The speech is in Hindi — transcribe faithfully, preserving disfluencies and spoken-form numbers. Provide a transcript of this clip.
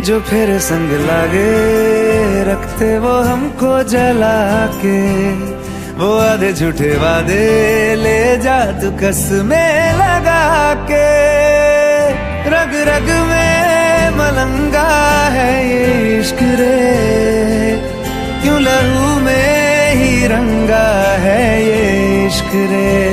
जो फिर संग लागे, रखते वो हमको जला के। वो आधे झूठे वादे ले जा तू कसमें लगा के। रग रग में मलंगा है ये इश्क रे, क्यों लहू में ही रंगा है ये इश्क रे।